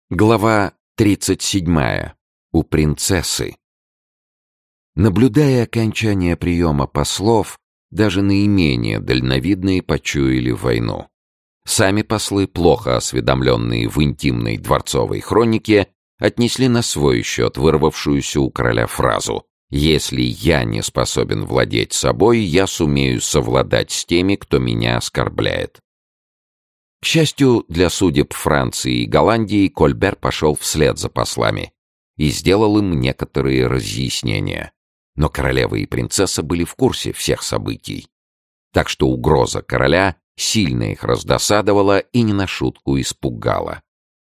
Глава 37. У принцессы. Наблюдая окончание приема послов, даже наименее дальновидные почуяли войну. Сами послы, плохо осведомленные в интимной дворцовой хронике, отнесли на свой счет вырвавшуюся у короля фразу «Если я не способен владеть собой, я сумею совладать с теми, кто меня оскорбляет». К счастью для судеб Франции и Голландии, Кольбер пошел вслед за послами и сделал им некоторые разъяснения. Но королева и принцесса были в курсе всех событий. Так что угроза короля сильно их раздосадовала и не на шутку испугала.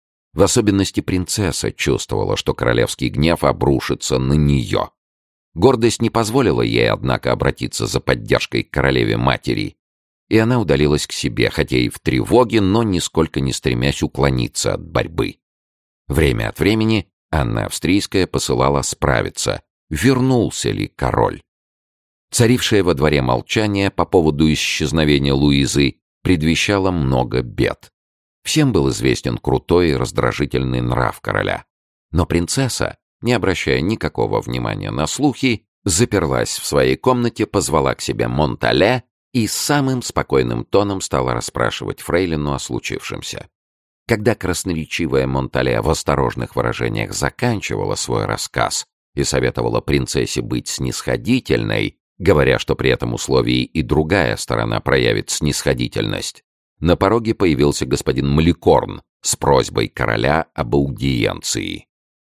В особенности принцесса чувствовала, что королевский гнев обрушится на нее. Гордость не позволила ей, однако, обратиться за поддержкой к королеве-матери, и она удалилась к себе, хотя и в тревоге, но нисколько не стремясь уклониться от борьбы. Время от времени Анна Австрийская посылала справиться, вернулся ли король. Царившее во дворе молчание по поводу исчезновения Луизы предвещало много бед. Всем был известен крутой и раздражительный нрав короля. Но принцесса, не обращая никакого внимания на слухи, заперлась в своей комнате, позвала к себе Монтале и самым спокойным тоном стала расспрашивать фрейлину о случившемся. Когда красноречивая Монтале в осторожных выражениях заканчивала свой рассказ и советовала принцессе быть снисходительной, говоря, что при этом условии и другая сторона проявит снисходительность, на пороге появился господин Маликорн с просьбой короля об аудиенции.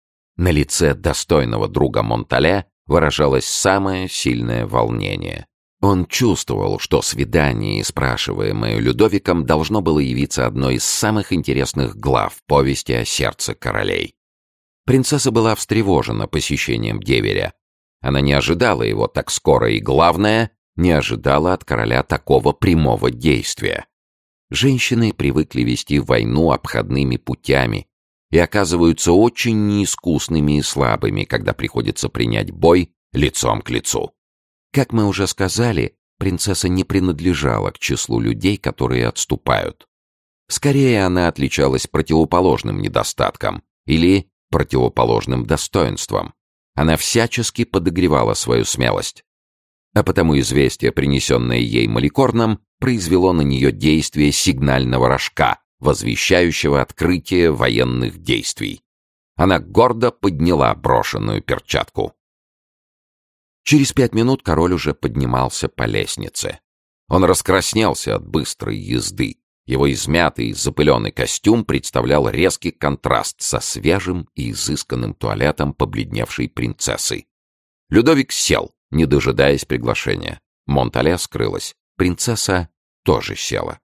На лице достойного друга Монтале выражалось самое сильное волнение. Он чувствовал, что свидание, спрашиваемое Людовиком, должно было явиться одной из самых интересных глав повести о сердце королей. Принцесса была встревожена посещением деверя. Она не ожидала его так скоро и, главное, не ожидала от короля такого прямого действия. Женщины привыкли вести войну обходными путями и оказываются очень неискусными и слабыми, когда приходится принять бой лицом к лицу. Как мы уже сказали, принцесса не принадлежала к числу людей, которые отступают. Скорее, она отличалась противоположным недостатком или противоположным достоинством. Она всячески подогревала свою смелость. А потому известие, принесенное ей Маликорном, произвело на нее действие сигнального рожка, возвещающего открытие военных действий. Она гордо подняла брошенную перчатку. Через 5 минут король уже поднимался по лестнице. Он раскраснелся от быстрой езды. Его измятый, запыленный костюм представлял резкий контраст со свежим и изысканным туалетом побледневшей принцессы. Людовик сел, не дожидаясь приглашения. Монтале скрылась. Принцесса тоже села.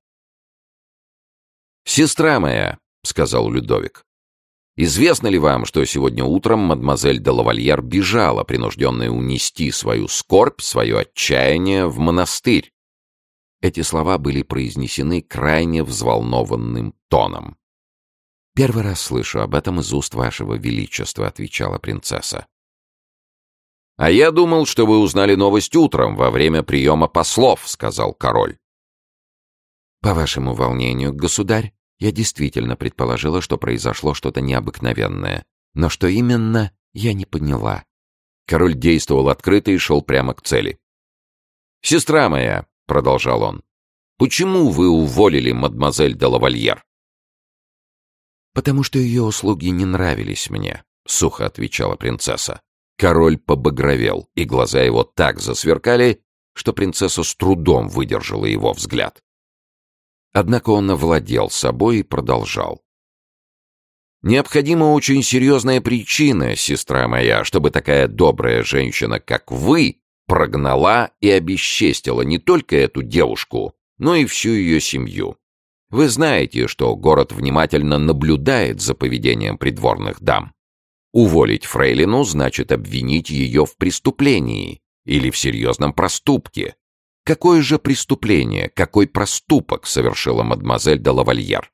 «Сестра моя», — сказал Людовик, — «известно ли вам, что сегодня утром мадемуазель де Лавальер бежала, принужденная унести свою скорбь, свое отчаяние в монастырь?» Эти слова были произнесены крайне взволнованным тоном. «Первый раз слышу об этом из уст вашего величества», — отвечала принцесса. «А я думал, что вы узнали новость утром, во время приема послов», — сказал король. «По вашему волнению, государь, я действительно предположила, что произошло что-то необыкновенное. Но что именно, я не поняла». Король действовал открыто и шел прямо к цели. «Сестра моя», — продолжал он, — «почему вы уволили мадемуазель де Лавальер?» «Потому что ее услуги не нравились мне», — сухо отвечала принцесса. Король побагровел, и глаза его так засверкали, что принцесса с трудом выдержала его взгляд. Однако он овладел собой и продолжал. «Необходима очень серьезная причина, сестра моя, чтобы такая добрая женщина, как вы, прогнала и обесчестила не только эту девушку, но и всю ее семью. Вы знаете, что город внимательно наблюдает за поведением придворных дам. Уволить фрейлину значит обвинить ее в преступлении или в серьезном проступке. Какое же преступление, какой проступок совершила мадемуазель де Лавальер?»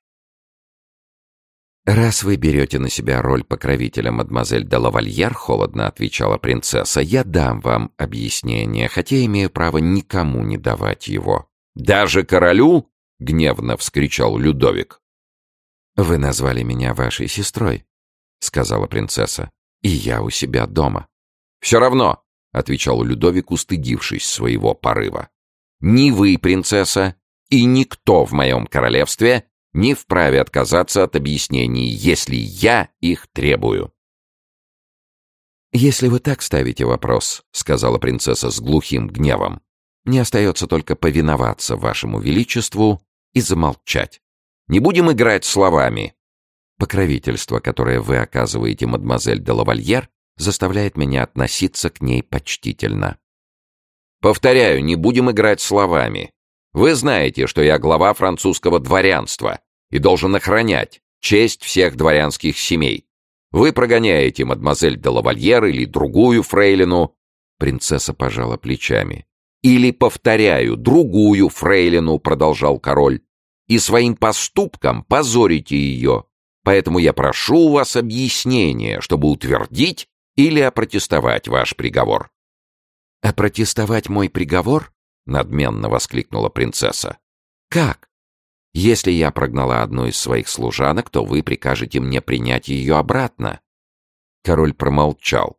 «Раз вы берете на себя роль покровителя мадемуазель де Лавальер, — холодно отвечала принцесса, — я дам вам объяснение, хотя имею право никому не давать его». «Даже королю?» — гневно вскричал Людовик. «Вы назвали меня вашей сестрой», — сказала принцесса, — «и я у себя дома». «Все равно», — отвечал Людовик, устыдившись своего порыва. «Ни вы, принцесса, и никто в моем королевстве не вправе отказаться от объяснений, если я их требую». «Если вы так ставите вопрос», — сказала принцесса с глухим гневом, — «мне остается только повиноваться вашему величеству и замолчать. Не будем играть словами. Покровительство, которое вы оказываете мадемуазель де лавальер, заставляет меня относиться к ней почтительно». «Повторяю, не будем играть словами. Вы знаете, что я глава французского дворянства и должен охранять честь всех дворянских семей. Вы прогоняете мадемуазель де лавальер или другую фрейлину». Принцесса пожала плечами. «Или, повторяю, другую фрейлину», — продолжал король, «и своим поступком позорите ее. Поэтому я прошу у вас объяснения, чтобы утвердить или опротестовать ваш приговор». «Опротестовать мой приговор?» — надменно воскликнула принцесса. «Как? Если я прогнала одну из своих служанок, то вы прикажете мне принять ее обратно». Король промолчал.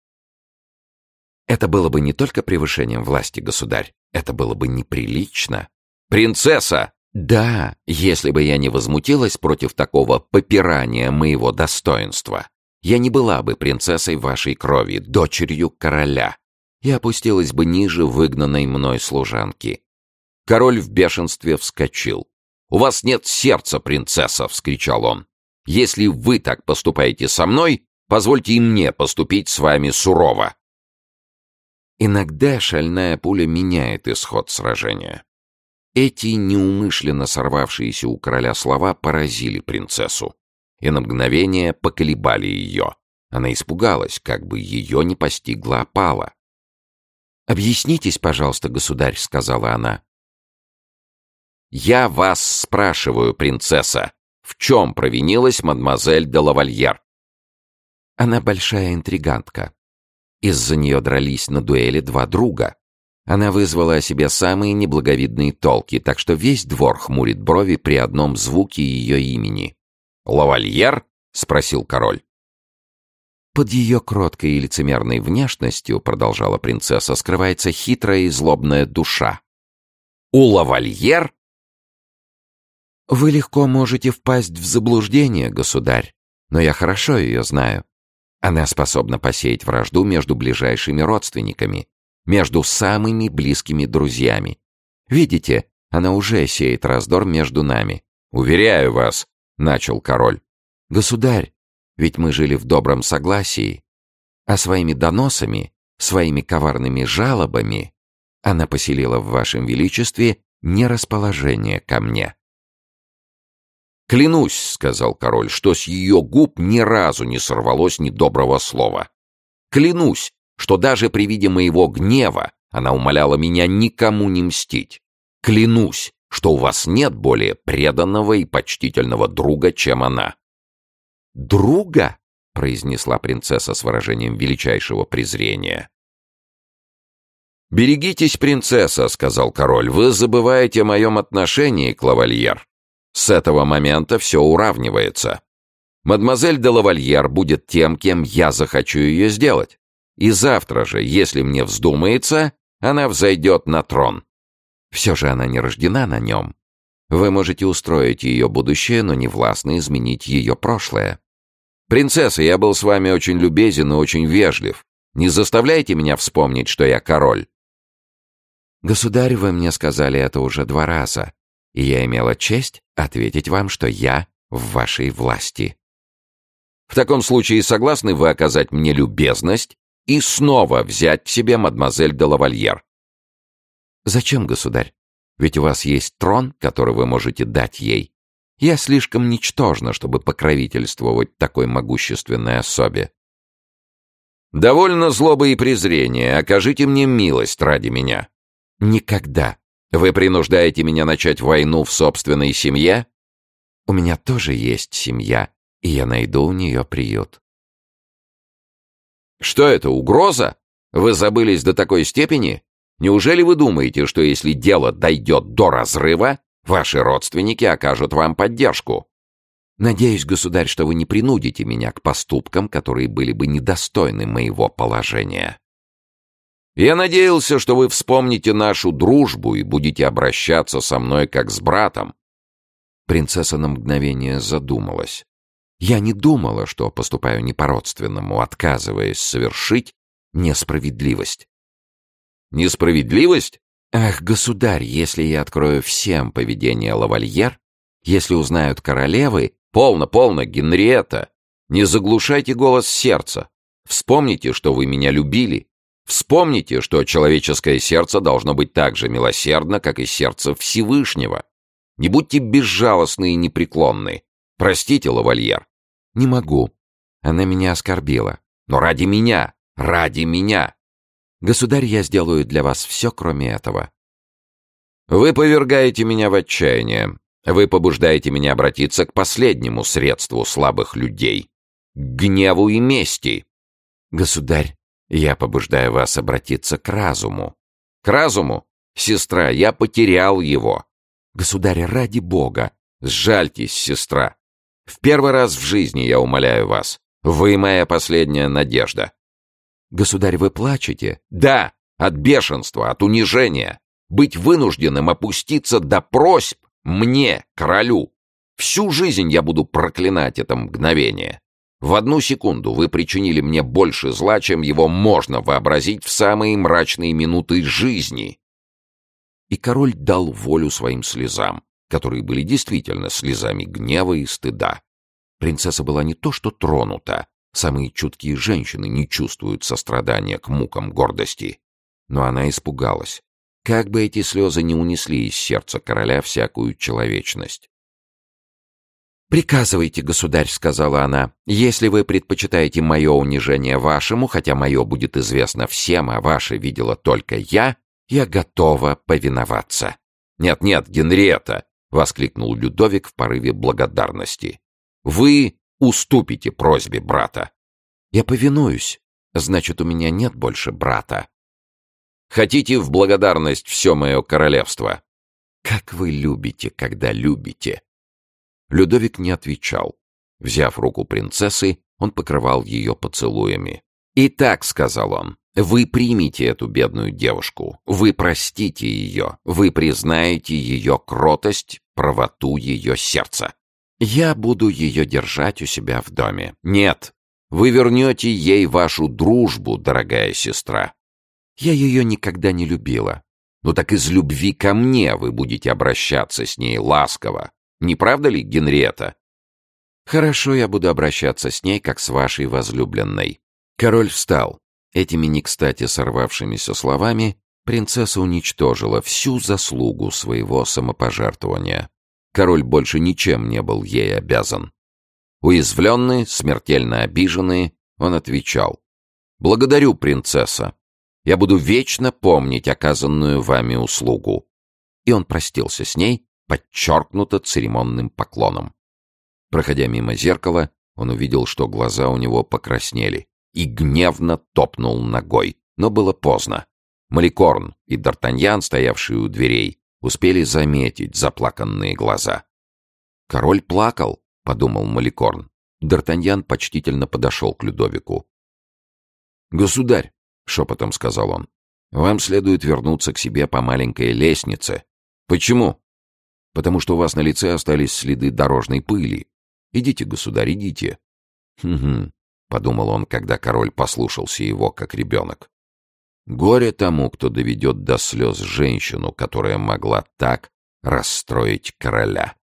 «Это было бы не только превышением власти, государь, это было бы неприлично». «Принцесса!» «Да, если бы я не возмутилась против такого попирания моего достоинства, я не была бы принцессой вашей крови, дочерью короля, и опустилась бы ниже выгнанной мной служанки». Король в бешенстве вскочил. «У вас нет сердца, принцесса!» — вскричал он. «Если вы так поступаете со мной, позвольте и мне поступить с вами сурово». Иногда шальная пуля меняет исход сражения. Эти неумышленно сорвавшиеся у короля слова поразили принцессу и на мгновение поколебали ее. Она испугалась, как бы ее не постигла опала. «Объяснитесь, пожалуйста, государь», — сказала она. «Я вас спрашиваю, принцесса, в чем провинилась мадемуазель де лавальер?» «Она большая интригантка. Из-за нее дрались на дуэли два друга. Она вызвала о себе самые неблаговидные толки, так что весь двор хмурит брови при одном звуке ее имени». «Лавальер?» — спросил король. «Под ее кроткой и лицемерной внешностью, — продолжала принцесса, — скрывается хитрая и злобная душа». «У лавальер?» «Вы легко можете впасть в заблуждение, государь, но я хорошо ее знаю. Она способна посеять вражду между ближайшими родственниками, между самыми близкими друзьями. Видите, она уже сеет раздор между нами». «Уверяю вас», — начал король. «Государь, ведь мы жили в добром согласии, а своими доносами, своими коварными жалобами она поселила в вашем величестве нерасположение ко мне». «Клянусь, — сказал король, — что с ее губ ни разу не сорвалось ни доброго слова. Клянусь, что даже при виде моего гнева она умоляла меня никому не мстить. Клянусь, что у вас нет более преданного и почтительного друга, чем она». «Друга?» — произнесла принцесса с выражением величайшего презрения. «Берегитесь, принцесса, — сказал король, — вы забываете о моем отношении к лавальер. С этого момента все уравнивается. Мадемуазель де лавальер будет тем, кем я захочу ее сделать. И завтра же, если мне вздумается, она взойдет на трон. Все же она не рождена на нем. Вы можете устроить ее будущее, но не властно изменить ее прошлое. Принцесса, я был с вами очень любезен и очень вежлив. Не заставляйте меня вспомнить, что я король». «Государь, вы мне сказали это уже 2 раза, и я имела честь ответить вам, что я в вашей власти». «В таком случае согласны вы оказать мне любезность и снова взять к себе мадемуазель де лавальер?» «Зачем, государь? Ведь у вас есть трон, который вы можете дать ей. Я слишком ничтожна, чтобы покровительствовать такой могущественной особе». «Довольно злобы и презрения. Окажите мне милость ради меня». «Никогда. Вы принуждаете меня начать войну в собственной семье?» «У меня тоже есть семья, и я найду у нее приют». «Что это, угроза? Вы забылись до такой степени? Неужели вы думаете, что если дело дойдет до разрыва, ваши родственники окажут вам поддержку?» Надеюсь, государь, что вы не принудите меня к поступкам, которые были бы недостойны моего положения. Я надеялся, что вы вспомните нашу дружбу и будете обращаться со мной как с братом. Принцесса на мгновение задумалась. Я не думала, что поступаю не по-родственному, отказываясь совершить несправедливость. Несправедливость? Ах, государь, если я открою всем поведение лавальер, если узнают королевы... Полно, полно, Генриетта! Не заглушайте голос сердца. Вспомните, что вы меня любили. Вспомните, что человеческое сердце должно быть так же милосердно, как и сердце Всевышнего. Не будьте безжалостны и непреклонны. Простите, лавальер. Не могу. Она меня оскорбила. Но ради меня, ради меня. Государь, я сделаю для вас все, кроме этого. Вы повергаете меня в отчаяние. Вы побуждаете меня обратиться к последнему средству слабых людей — к гневу и мести. Государь, я побуждаю вас обратиться к разуму. К разуму? Сестра, я потерял его. Государь, ради Бога, сжальтесь, сестра. В первый раз в жизни я умоляю вас. Вы моя последняя надежда. Государь, вы плачете? Да, от бешенства, от унижения. Быть вынужденным опуститься до просьб мне, королю. Всю жизнь я буду проклинать это мгновение. В одну секунду вы причинили мне больше зла, чем его можно вообразить в самые мрачные минуты жизни. И король дал волю своим слезам, которые были действительно слезами гнева и стыда. Принцесса была не то что тронута, самые чуткие женщины не чувствуют сострадания к мукам гордости, но она испугалась. Как бы эти слезы не унесли из сердца короля всякую человечность. «Приказывайте, государь», — сказала она, — «если вы предпочитаете мое унижение вашему, хотя мое будет известно всем, а ваше видела только я готова повиноваться». «Нет-нет, Генриетта», — воскликнул Людовик в порыве благодарности, — «вы уступите просьбе брата». «Я повинуюсь. Значит, у меня нет больше брата». «Хотите в благодарность все мое королевство?» «Как вы любите, когда любите». Людовик не отвечал. Взяв руку принцессы, он покрывал ее поцелуями. «Итак», — сказал он, — «вы примите эту бедную девушку, вы простите ее, вы признаете ее кротость, правоту ее сердца. Я буду ее держать у себя в доме. Нет, вы вернете ей вашу дружбу, дорогая сестра. Я ее никогда не любила. Ну так из любви ко мне вы будете обращаться с ней ласково. Не правда ли, Генриетта?» «Хорошо, я буду обращаться с ней, как с вашей возлюбленной». Король встал. Этими не кстати сорвавшимися словами принцесса уничтожила всю заслугу своего самопожертвования. Король больше ничем не был ей обязан. Уязвленный, смертельно обиженный, он отвечал: «Благодарю, принцесса. Я буду вечно помнить оказанную вами услугу». И он простился с ней, подчеркнуто церемонным поклоном. Проходя мимо зеркала, он увидел, что глаза у него покраснели, и гневно топнул ногой. Но было поздно. Маликорн и Д'Артаньян, стоявшие у дверей, успели заметить заплаканные глаза. «Король плакал», — подумал Маликорн. Д'Артаньян почтительно подошел к Людовику. «Государь», — шепотом сказал он, — «вам следует вернуться к себе по маленькой лестнице». «Почему?» «Потому что у вас на лице остались следы дорожной пыли. Идите, государь, идите». «Хм-хм», — подумал он, когда король послушался его, как ребенок. «Горе тому, кто доведет до слез женщину, которая могла так расстроить короля».